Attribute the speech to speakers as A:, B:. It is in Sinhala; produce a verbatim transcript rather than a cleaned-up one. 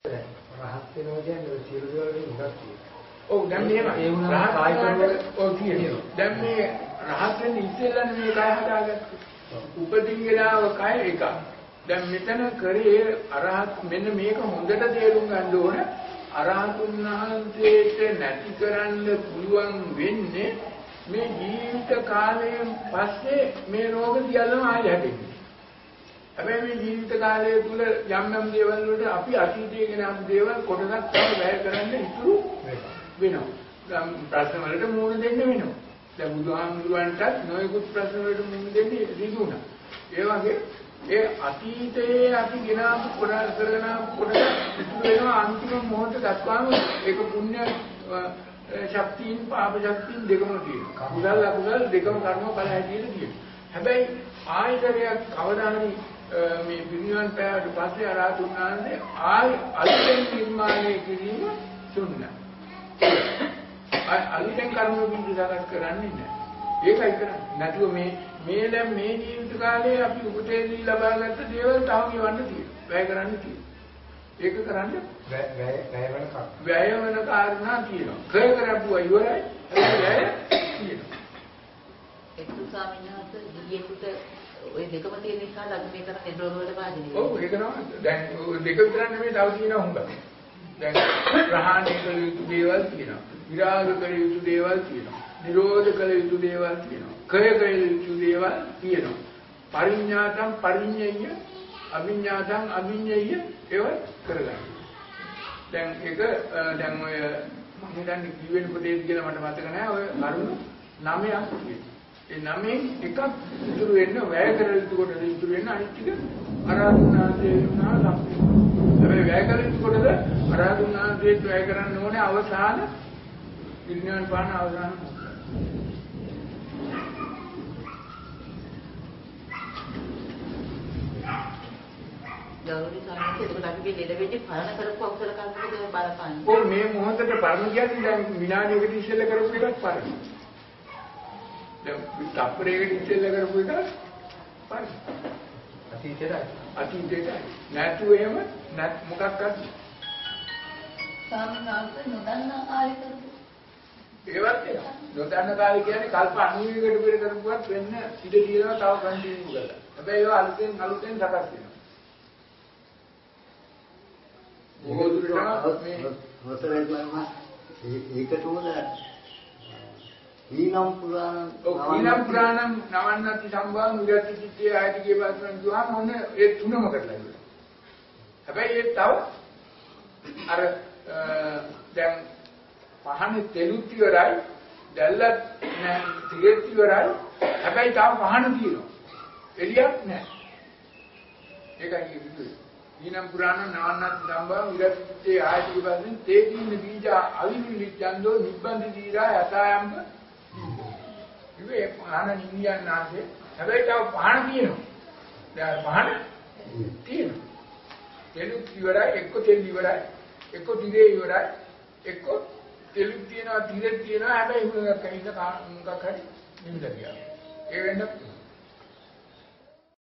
A: රහත් වෙනවා කියන්නේ සියලු දේවල් වලින් උගක් තියෙනවා.
B: ඔව් දැන් මේව
A: ඒ වුණාම කාය කරවල
B: ඔව් තියෙනවා. දැන් මේ රහත් වෙන්න ඉස්සෙල්ලානේ මේ කය හදාගත්තේ. උපදින වෙලාව කය එක. දැන් මෙතන කරේ අරහත් මෙන්න මේක හොඳට තේරුම් ගන්න ඕන. අරහතුන් වහන්සේට නැති කරන්න පුළුවන් වෙන්නේ මේ ජීවිත කාලයෙන් පස්සේ මේ රෝග සියල්ලම ආයෙ හැදෙන්නේ. හැබැයි මේ ජීවිත කාලය තුල යම් යම් දේවල් වලට අපි අතීතයේ ගෙන ආපු දේවල් කොටසක් තමයි වැය කරන්න ඉතුරු වෙනවා. දැන් ප්‍රශ්න වලට මුහුණ දෙන්න වෙනවා. දැන් බුදුහාමුදුරන්ටත් නොයෙකුත් ප්‍රශ්න වලට මුහුණ දෙන්න සිදු වුණා. ඒ වගේ ඒ අතීතයේ අපි ගෙන ආපු කොට කරගෙන ආපු කොටස ඉතුරු වෙනවා අන්තිම මොහොත දක්වාම ඒක පුණ්‍ය ශක්තියින් පාප ශක්තියින් දෙකම තියෙනවා. කුසල අකුසල දෙකම කර්ම බල හැටියට තියෙනවා. හැබැයි ආයතරයක් කවදා හරි මේ පිරිනිවන් පෑවට පස්සේ අරහතුන් වහන්සේ ආයි අලුතෙන් නිර්මාණය කිරීම සුන්නයි. අලුතෙන් කර්ම බිඳ සකස් කරන්නේ නැහැ. ඒකයි කරන්නේ. නැතුව මේ මේ දැන් මේ ජීවිත කාලේ අපි උපතේදී ලබාගත්ත දේවල් තව ගෙවන්න තියෙනවා. වැය කරන්න තියෙනවා. ඒක කරන්න
A: වැය වැය වෙන කක්.
B: වැය වෙන කාරණා තියෙනවා. කය කරපුවා ඉවරයි. ඒක වැය තියෙනවා.
C: එක්ක ස්වාමීන් වහන්සේ ගියෙකුට ඔය දෙකම තියෙන නිසා ළඟ මේ තරම් එඩරෝල වල වාදිනේ.
B: ඔව් ඒක තමයි. දැන් දෙක විතර නෙමෙයි තව තියෙනවා හුඟක්. දැන් ප්‍රහාණය කළ යුතු දේවල් තියෙනවා. විරාග කළ යුතු දේවල් තියෙනවා. නිරෝධ කළ යුතු දේවල් තියෙනවා. කය කළ යුතු දේවල් තියෙනවා. පරිඥාතම් පරිඥය, අභිඥාතම් අභිඥය ඒවා කරගන්න. දැන් ඒක දැන් ඔය මම හිතන්නේ කිවෙන පොතේද කියලා මට මතක නැහැ. ඔය කරුණු නවයක් තියෙනවා. ඒ නමෙන් එකක් ඉතුරු වෙන්න වැය කරලා ඉතුරු කොට ඉතුරු වෙන්න අනිත් ටික අරහතුන්වහන්සේ වුණා සම්පූර්ණ. හැබැයි වැය කරලා ඉතුරු කොටද අරහතුන්වහන්සේත් වැය කරන්න ඕනේ අවසාන විඥාන පාන අවසාන.
C: ගෞරවනීය ස්වාමීන් වහන්සේ ඒක අපි ලෙඩ වෙන්නේ පරණ කරපු අකුසල කර්මයකද බලපාන්නේ.
B: ඔව් මේ මොහොතේ පරණ කියන්නේ දැන් විනාඩියකට ඉස්සෙල්ලා කරපු එකක් පරණ. දැන් තප්පරයකට ඉස්සෙල්ලා කරපු එක පරි.
A: අතීතයයි.
B: අතීතයයි. නැතු එහෙම නැත් මොකක්වත්.
D: සාමාන්‍යයෙන් නොදන්නා කාලේ කරපු.
B: ඒවත් ඒක. නොදන්න කාලේ කියන්නේ කල්ප අනූවකට පෙර කරපුවත් වෙන්න ඉඩ තියෙනවා තව කන්ටිනියු කරලා. හැබැයි ඒවා අලුතෙන් අලුතෙන් සකස් වෙනවා. බොහෝ දුරට මේ
E: හොතරේ ගමන් ඒකට උන ඊනම් පුරාණ
B: ඊනම් පුරාණම් නවන්නති සම්භාව නිරති චිත්තේ ආයති කියපස්වන් දුවම මොන ඒ තුනම කරලා ඉවරයි. හැබැයි ඒ තව අර දැන් පහනේ තෙලුත් ඉවරයි දැල්ලත් නෑ තිරෙත් ඉවරයි හැබැයි තව පහන තියෙනවා. එළියක් නෑ. ඒකයි කියන්නේ. ඊනම් පුරාණ නවන්නති සම්භාව නිරති චිත්තේ ආයති කියපස්වන් තේදීන බීජ අවිනිලිච්ඡන්தோ නිබ්බන්දි දීරා යතායම්බ ඉවේ පහන නිවියන් නැන්සේ හැබැයි තව පහන තියෙනවා. දැන් පහන තියෙනවා. තෙලුත් ඉවරයි එක්ක තෙල් ඉවරයි එක්ක තිරේ ඉවරයි එක්ක තෙලුත් තියෙනවා තිරේ තියෙනවා හැබැයි මොකක් කයිද මොකක් හරි නිවිලා ගියා. ඒ වෙන්න